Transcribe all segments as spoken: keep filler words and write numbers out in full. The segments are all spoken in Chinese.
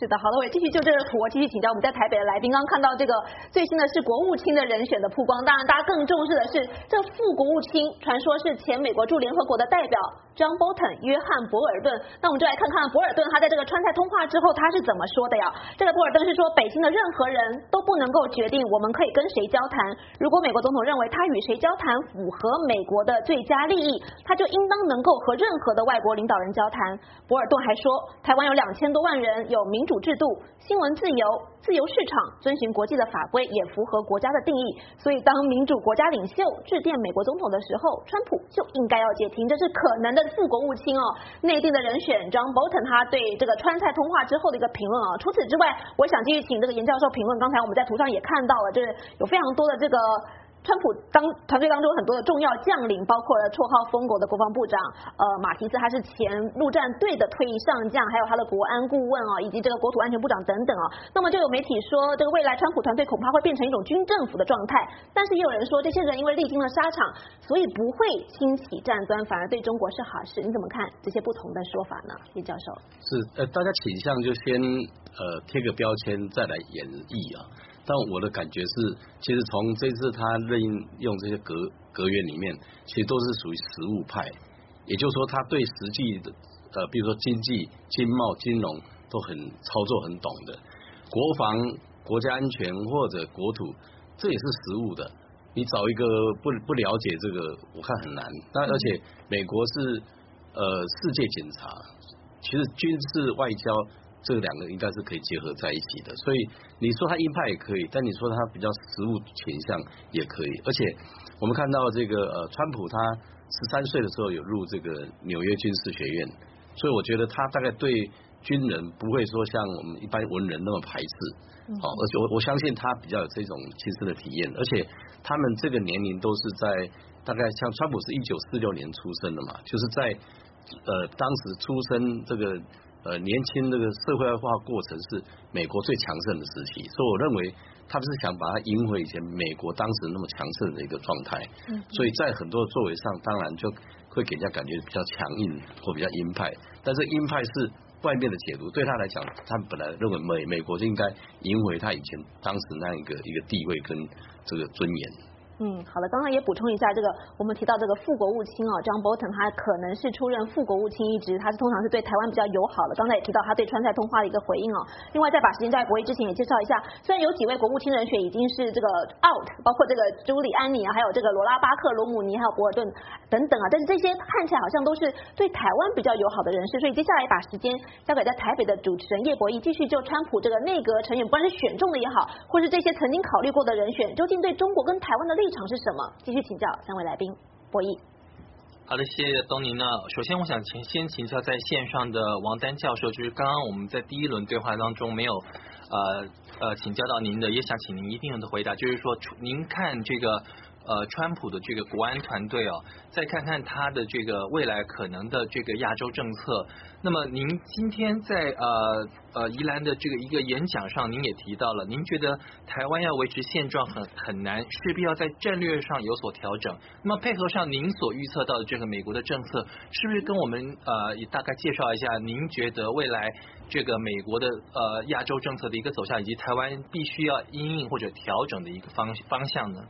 是的，好了，我也继续就这个图，我继续请教我们在台北的来宾。刚刚看到这个最新的是国务卿的人选的曝光，当然大家更重视的是这副国务卿，传说是前美国驻联合国的代表 John Bolton 约翰博尔顿。那我们就来看看博尔顿他在这个川菜通话之后他是怎么说的呀？这个博尔顿是说，北京的任何人都不能够决定我们可以跟谁交谈。如果美国总统认为他与谁交谈符合美国的最佳利益，他就应当能够和任何的外国领导人交谈。博尔顿还说，台湾有两千多万人，有民主制度、新闻自由、自由市场，遵循国际的法规，也符合国家的定义。所以当民主国家领袖致电美国总统的时候，川普就应该要接听，这是可能的副国务卿哦。内地的人选 John Bolton 他对这个川菜通话之后的一个评论啊。除此之外，我想继续请这个严教授评论。刚才我们在图上也看到了，就是有非常多的这个川普当团队当中很多的重要将领，包括了绰号疯狗的国防部长呃马提斯，他是前陆战队的退役上将，还有他的国安顾问哦，以及这个国土安全部长等等哦。那么就有媒体说，这个未来川普团队恐怕会变成一种军政府的状态，但是也有人说，这些人因为历经了沙场，所以不会兴起战端，反而对中国是好事。你怎么看这些不同的说法呢，叶教授？ 是呃，大家倾向就先呃贴个标签，再来演绎啊。但我的感觉是，其实从这次他任用这些阁阁员里面，其实都是属于实务派，也就是说，他对实际的呃，比如说经济、经贸、金融都很操作很懂的，国防、国家安全或者国土，这也是实务的。你找一个不不了解这个，我看很难。但而且美国是呃世界警察，其实军事外交。这两个应该是可以结合在一起的，所以你说他鹰派也可以，但你说他比较实务倾向也可以。而且我们看到这个呃，川普他十三岁的时候有入这个纽约军事学院，所以我觉得他大概对军人不会说像我们一般文人那么排斥，好、哦，而且我我相信他比较有这种亲身的体验，而且他们这个年龄都是在大概像川普是一九四六年出生的嘛，就是在呃当时出生这个。呃，年轻这个社会化过程是美国最强盛的时期，所以我认为他们是想把它赢回以前美国当时那么强盛的一个状态。嗯，所以在很多的作为上，当然就会给人家感觉比较强硬或比较鹰派。但是鹰派是外面的解读，对他来讲，他们本来认为美美国就应该赢回他以前当时那一个一个地位跟这个尊严。 嗯，好的，刚刚也补充一下，这个我们提到这个副国务卿哦 ，John Bolton 他可能是出任副国务卿一职，他是通常是对台湾比较友好的。刚才也提到他对川菜通话的一个回应哦。另外，在把时间交给博弈之前，也介绍一下，虽然有几位国务卿人选已经是这个 out， 包括这个朱里安尼啊，还有这个罗拉巴克、罗姆尼，还有博尔顿等等啊，但是这些看起来好像都是对台湾比较友好的人士，所以接下来把时间交给在台北的主持人叶博弈，继续就川普这个内阁成员，不管是选中的也好，或是这些曾经考虑过的人选，究竟对中国跟台湾的立场是什么？继续请教三位来宾，博弈。 好的，谢谢东尼呢。首先，我想请先请教在线上的王丹教授，就是刚刚我们在第一轮对话当中没有呃呃请教到您的，也想请您一定的回答，就是说您看这个呃川普的这个国安团队哦，再看看他的这个未来可能的这个亚洲政策。那么您今天在呃呃宜兰的这个一个演讲上，您也提到了，您觉得台湾要维持现状很很难，势必要在战略上有所调整。那么配合上您所预测到的这个美国的政策，是不是跟我们呃也大概介绍一下？您觉得未来这个美国的呃亚洲政策的一个走向，以及台湾必须要因应或者调整的一个方方向呢？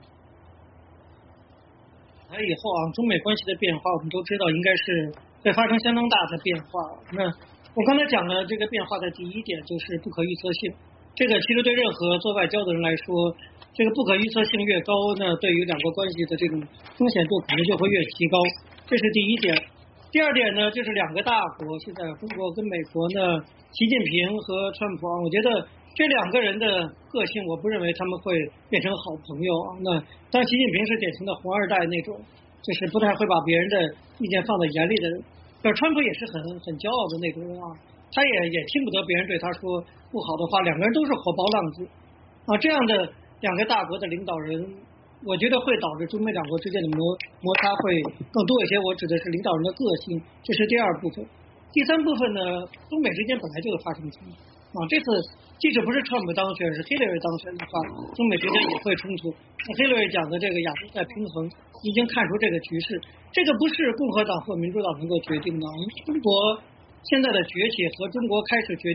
那以后啊，中美关系的变化，我们都知道应该是会发生相当大的变化。那我刚才讲的这个变化的第一点就是不可预测性。这个其实对任何做外交的人来说，这个不可预测性越高呢，对于两国关系的这种风险度可能就会越提高。这是第一点。第二点呢，就是两个大国，现在中国跟美国呢，习近平和川普啊，我觉得这两个人的个性，我不认为他们会变成好朋友啊。那当然，习近平是典型的红二代那种，就是不太会把别人的意见放在眼里的人。而川普也是很很骄傲的那种人啊，他也也听不得别人对他说不好的话，两个人都是火爆浪子啊。这样的两个大国的领导人，我觉得会导致中美两国之间的摩摩擦会更多一些。我指的是领导人的个性，这是第二部分。第三部分呢，中美之间本来就会发生冲突啊。这次即使不是川普当选，是 Hillary 当选的话，中美之间也会冲突。那 Hillary 讲的这个亚洲在平衡，已经看出这个局势。这个不是共和党和民主党能够决定的。中国现在的崛起和中国开始决定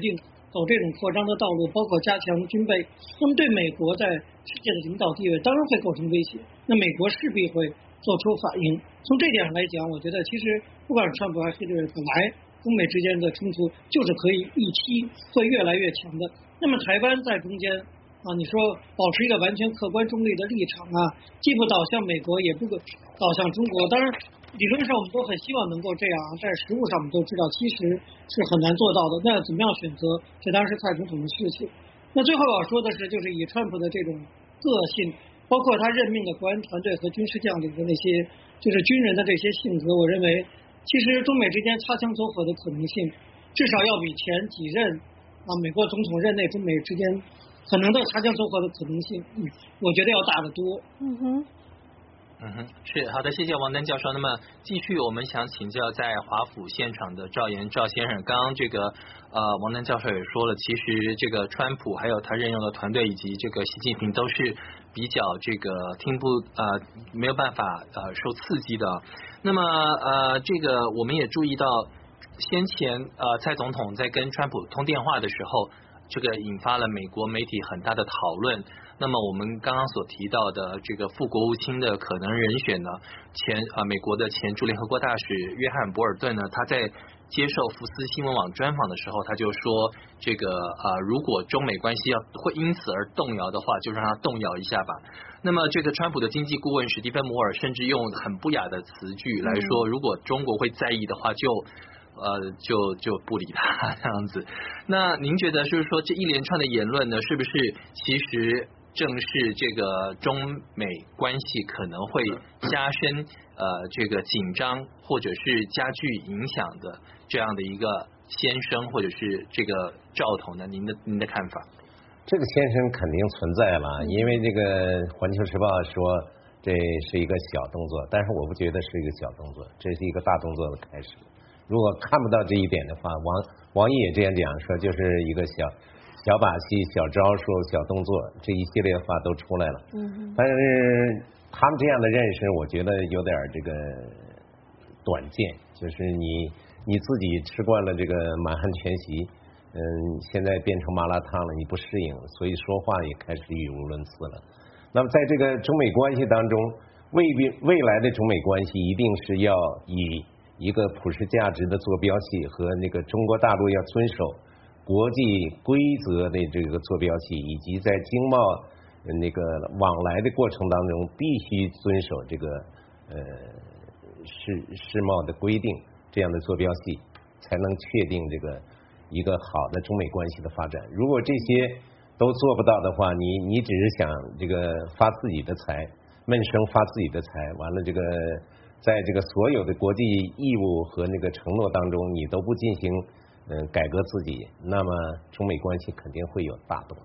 走这种扩张的道路，包括加强军备，那么对美国在世界的领导地位当然会构成威胁。那美国势必会做出反应。从这点上来讲，我觉得其实不管是川普还是希特勒，本来中美之间的冲突就是可以预期会越来越强的。那么台湾在中间啊，你说保持一个完全客观中立的立场啊，既不导向美国，也不导向中国。当然，理论上我们都很希望能够这样，在实务上我们都知道，其实是很难做到的。那怎么样选择，这当然是蔡总统的事情。那最后我要说的是，就是以川普的这种个性，包括他任命的国安团队和军事将领的那些，就是军人的这些性格，我认为其实中美之间擦枪走火的可能性，至少要比前几任啊美国总统任内中美之间可能的擦枪走火的可能性，嗯，我觉得要大得多。 嗯哼。 嗯哼，是好的，谢谢王丹教授。那么继续，我们想请教在华府现场的赵岩赵先生。刚刚这个呃，王丹教授也说了，其实这个川普还有他任用的团队以及这个习近平都是比较这个听不呃没有办法呃受刺激的。那么呃，这个我们也注意到，先前呃蔡总统在跟川普通电话的时候，这个引发了美国媒体很大的讨论。那么我们刚刚所提到的这个副国务卿的可能人选呢，前啊、呃、美国的前驻联合国大使约翰博尔顿呢，他在接受福斯新闻网专访的时候，他就说这个呃如果中美关系要会因此而动摇的话，就让它动摇一下吧。那么这个川普的经济顾问史蒂芬摩尔甚至用很不雅的词句来说，如果中国会在意的话，就呃，就就不理他这样子。那您觉得就是说这一连串的言论呢，是不是其实正是这个中美关系可能会加深呃这个紧张或者是加剧影响的这样的一个先声或者是这个兆头呢？您的您的看法？ 这个先声肯定存在了，因为这个《环球时报》说这是一个小动作，但是我不觉得是一个小动作，这是一个大动作的开始。如果看不到这一点的话，王王毅也这样讲说，就是一个小小把戏、小招数、小动作，这一系列话都出来了。嗯，但是他们这样的认识，我觉得有点这个短见，就是你你自己吃惯了这个满汉全席，嗯，现在变成麻辣烫了，你不适应，所以说话也开始语无伦次了。那么在这个中美关系当中，未必未来的中美关系一定是要以一个普世价值的坐标系和那个中国大陆要遵守国际规则的这个坐标系，以及在经贸那个往来的过程当中必须遵守这个呃世世贸的规定这样的坐标系，才能确定这个一个好的中美关系的发展。如果这些都做不到的话，你你只是想这个发自己的财，闷声发自己的财，完了这个在这个所有的国际义务和那个承诺当中，你都不进行嗯改革自己，那么中美关系肯定会有大动。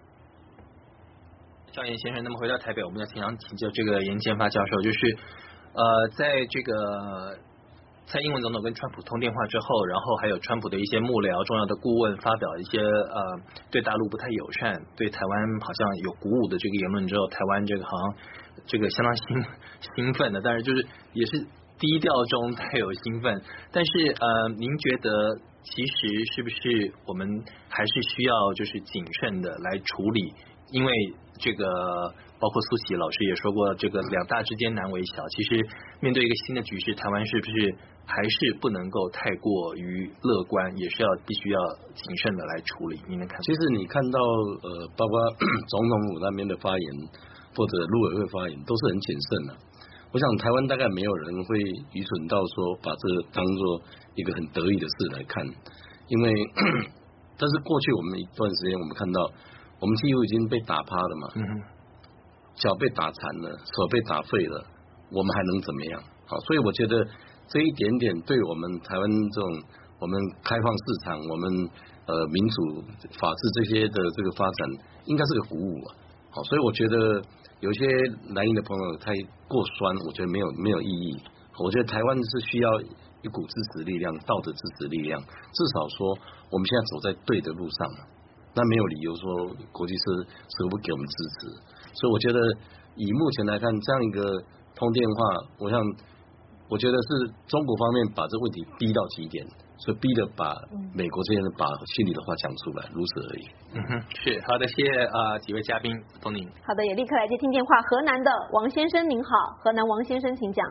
赵岩先生，那么回到台北，我们要请想请教这个严建发教授，就是呃，在这个蔡英文总统跟川普通电话之后，然后还有川普的一些幕僚、重要的顾问发表一些呃对大陆不太友善、对台湾好像有鼓舞的这个言论之后，台湾这个好像这个相当兴兴奋的，但是就是也是低调中带有兴奋。但是呃，您觉得其实是不是我们还是需要就是谨慎的来处理？因为这个包括苏琪老师也说过，这个两大之间难为小。其实面对一个新的局势，台湾是不是还是不能够太过于乐观，也是要必须要谨慎的来处理？您的看法？ 其实你看到呃，包括总统府那边的发言或者陆委会发言，都是很谨慎的。我想台湾大概没有人会愚蠢到说把这个当做一个很得意的事来看，因为但是过去我们一段时间我们看到。我们几乎已经被打趴了嘛，嗯、脚被打残了，手被打废了，我们还能怎么样？好，所以我觉得这一点点对我们台湾这种我们开放市场、我们呃民主法治这些的这个发展，应该是个鼓舞啊。好，所以我觉得有些蓝营的朋友太过酸，我觉得没有没有意义。我觉得台湾是需要一股支持力量、道德支持力量，至少说我们现在走在对的路上。那没有理由说国际社社不给我们支持，所以我觉得以目前来看，这样一个通电话，我想我觉得是中国方面把这个问题逼到极点， 所以逼着把美国这些人把心里的话讲出来，如此而已。 嗯哼，是好的，谢谢呃几位嘉宾，董宁。 好的，也立刻来接听电话，河南的王先生您好，河南王先生请讲。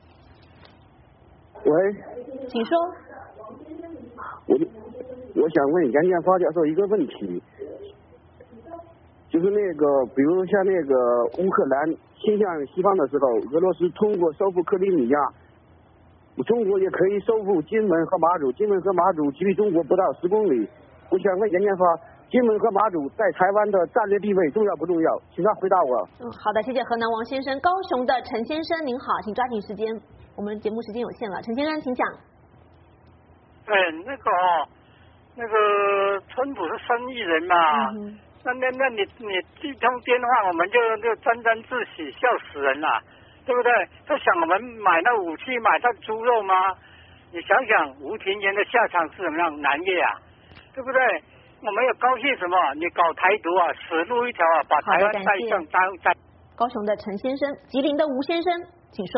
喂， 请说。 我我想问杨建发教授一个问题，就是那个，比如像那个乌克兰倾向西方的时候，俄罗斯通过收复克里米亚，中国也可以收复金门和马祖，金门和马祖距离中国不到十公里。我想问杨建发，金门和马祖在台湾的战略地位重要不重要？请他回答我。 嗯，好的，谢谢河南王先生。高雄的陈先生您好，请抓紧时间，我们节目时间有限了，陈先生请讲。 哎，那个哦，那个川普是生意人嘛，嗯、那那那你你一通电话我们就就沾沾自喜，笑死人了，对不对？他想我们买那武器，买他猪肉吗？你想想吴庭言的下场是怎么样？南越啊，对不对？我们要高兴什么？你搞台独啊，死路一条啊，把台湾带上当在。 高雄的陈先生，吉林的吴先生，请说。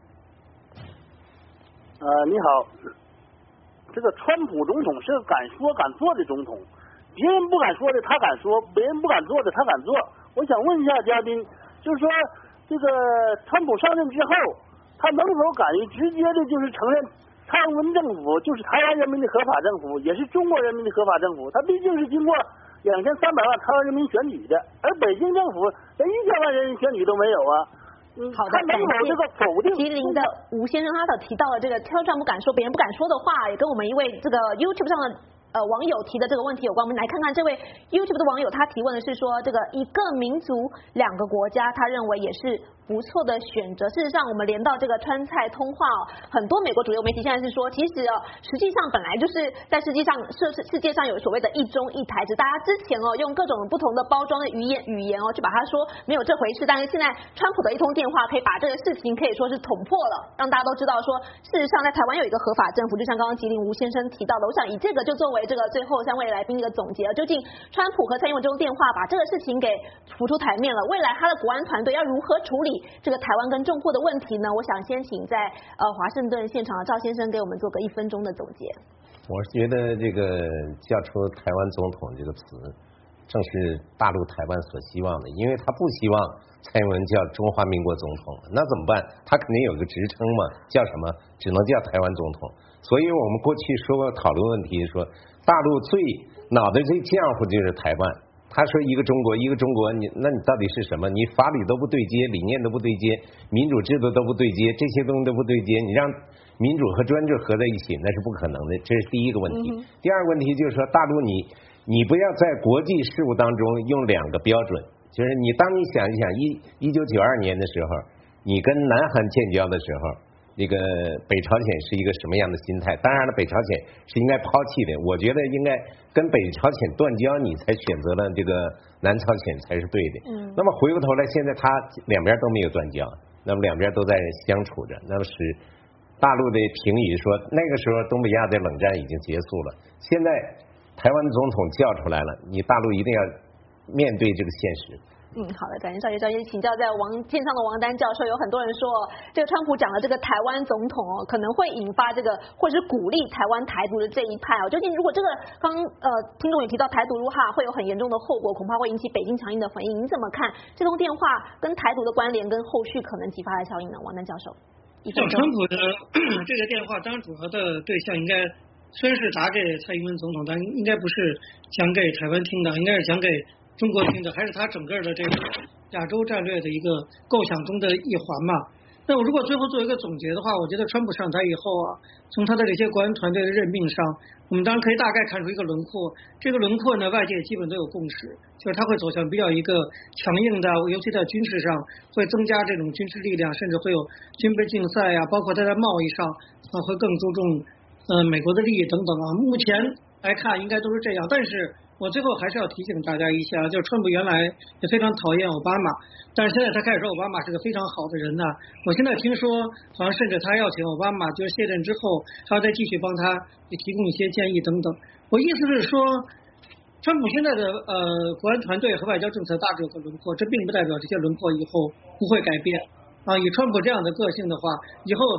呃，你好。这个川普总统是个敢说敢做的总统，别人不敢说的他敢说，别人不敢做的他敢做。我想问一下嘉宾，就是说这个川普上任之后，他能否敢于直接的就是承认蔡英文政府就是台湾人民的合法政府，也是中国人民的合法政府？他毕竟是经过两千三百万台湾人民选举的，而北京政府连一千万人选举都没有啊。 好的，感谢吉林的吴先生，他所提到的这个挑战不敢说，别人不敢说的话，也跟我们一位这个 YouTube 上的呃网友提的这个问题有关。我们来看看这位 YouTube 的网友，他提问的是说，这个一个民族两个国家，他认为也是不错的选择。事实上，我们连到这个川菜通话哦，很多美国主流媒体现在是说，其实哦，实际上本来就是在世界上世世界上有所谓的一中一台，只大家之前哦用各种不同的包装的语言语言哦，去把它说没有这回事。但是现在川普的一通电话可以把这个事情可以说是捅破了，让大家都知道说，事实上在台湾有一个合法政府，就像刚刚吉林吴先生提到的。我想以这个就作为这个最后三位来宾一个总结了，究竟川普和蔡英文这通电话把这个事情给浮出台面了，未来他的国安团队要如何处理这个台湾跟中国的问题呢？我想先请在呃华盛顿现场的赵先生给我们做个一分钟的总结。 我是觉得这个叫出台湾总统这个词，正是大陆台湾所希望的，因为他不希望蔡英文叫中华民国总统，那怎么办？他肯定有个职称嘛，叫什么？只能叫台湾总统。所以我们过去说过讨论问题，说大陆最脑袋最浆糊就是台湾。他说一个中国一个中国，你那你到底是什么？你法理都不对接，理念都不对接，民主制度都不对接，这些东西都不对接，你让民主和专制合在一起，那是不可能的，这是第一个问题。嗯、第二个问题就是说，大陆你你不要在国际事务当中用两个标准，就是你当你想一想一一九九二年的时候，你跟南韩建交的时候。那个北朝鲜是一个什么样的心态？当然了，北朝鲜是应该抛弃的。我觉得应该跟北朝鲜断交，你才选择了这个南朝鲜才是对的。嗯。那么回过头来，现在他两边都没有断交，那么两边都在相处着。那么使大陆的评语说，那个时候东北亚的冷战已经结束了。现在台湾总统叫出来了，你大陆一定要面对这个现实。 嗯，好的，感谢赵杰。赵杰请教在王线上的王丹教授，有很多人说，这个川普讲的这个台湾总统哦，可能会引发这个或者是鼓励台湾台独的这一派哦。究竟如果这个刚呃听众也提到台独的话，会有很严重的后果，恐怕会引起北京强硬的反应。你怎么看这通电话跟台独的关联，跟后续可能激发的效应呢？王丹教授， 像川普的这个电话，当然主要的对象应该虽然是打给蔡英文总统，但应该不是讲给台湾听的，应该是讲给中国听的，还是他整个的这个亚洲战略的一个构想中的一环嘛。那我如果最后做一个总结的话，我觉得川普上台以后啊，从他的这些国安团队的任命上，我们当然可以大概看出一个轮廓。这个轮廓呢，外界基本都有共识，就是他会走向比较一个强硬的，尤其在军事上会增加这种军事力量，甚至会有军备竞赛啊，包括他在贸易上啊会更注重呃美国的利益等等啊。目前来看应该都是这样，但是我最后还是要提醒大家一下，就是川普原来也非常讨厌奥巴马，但是现在他开始说奥巴马是个非常好的人呢。我现在听说，好像甚至他邀请奥巴马就是卸任之后，他要再继续帮他也提供一些建议等等。我意思是说，川普现在的呃国安团队和外交政策大致有个轮廓，这并不代表这些轮廓以后不会改变啊。以川普这样的个性的话，以后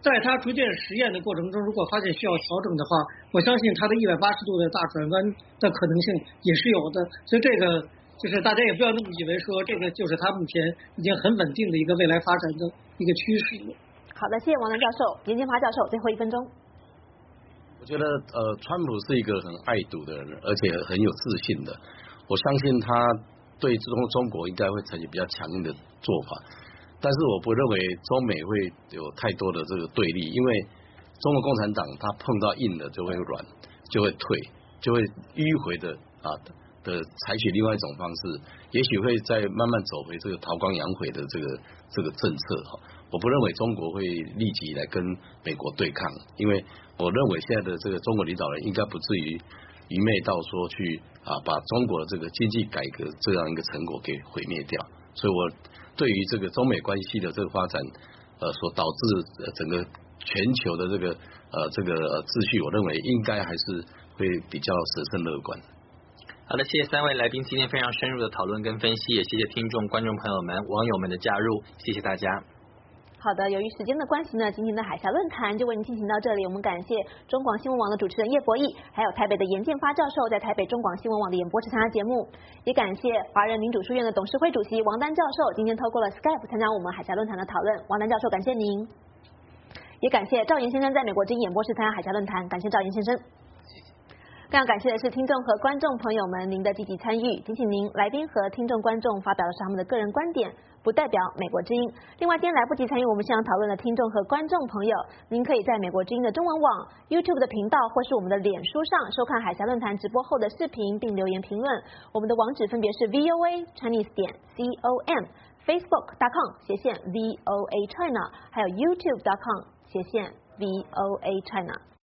在他逐渐实验的过程中，如果发现需要调整的话，我相信他的一百八十度的大转弯的可能性也是有的。所以这个就是大家也不要那么以为说这个就是他目前已经很稳定的一个未来发展的一个趋势。 好的，谢谢王楠教授。严建发教授，最后一分钟。 我觉得呃，川普是一个很爱赌的人，而且很有自信的。我相信他对中中国应该会采取比较强硬的做法，但是我不认为中美会有太多的这个对立，因为中国共产党他碰到硬的就会软，就会退，就会迂回的啊的采取另外一种方式，也许会再慢慢走回这个韬光养晦的这个这个政策哈。我不认为中国会立即来跟美国对抗，因为我认为现在的这个中国领导人应该不至于愚昧到说去啊把中国的这个经济改革这样一个成果给毁灭掉，所以我对于这个中美关系的这个发展，呃所导致整个全球的这个呃这个秩序，我认为应该还是会比较审慎乐观。 好的，谢谢三位来宾今天非常深入的讨论跟分析，也谢谢听众、观众朋友们、网友们的加入，谢谢大家。 好的，由于时间的关系呢，今天的海峡论坛就为您进行到这里。我们感谢中广新闻网的主持人叶博弈，还有台北的严建发教授在台北中广新闻网的演播室参加节目，也感谢华人民主书院的董事会主席王丹教授今天透过了 Skype 参加我们海峡论坛的讨论。王丹教授，感谢您。也感谢赵岩先生在美国之音演播室参加海峡论坛，感谢赵岩先生。非常感谢的是听众和观众朋友们您的积极参与，提醒您来宾和听众观众发表的是他们的个人观点，不代表美国之音。另外，今天来不及参与我们现场讨论的听众和观众朋友，您可以在美国之音的中文网 YouTube 的频道或是我们的脸书上收看海峡论坛直播后的视频，并留言评论。我们的网址分别是 V O A Chinese 点 C O M、Facebook dot com 斜线 V O A China， 还有 YouTube dot com 斜线 V O A China。